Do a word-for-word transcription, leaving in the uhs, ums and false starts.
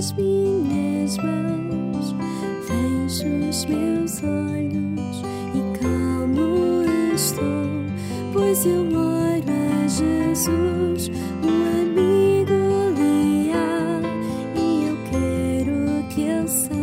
as minhas mãos, fecho os meus olhos e calmo estou, pois eu oro a Jesus, o amigo leal, e eu quero que Ele seja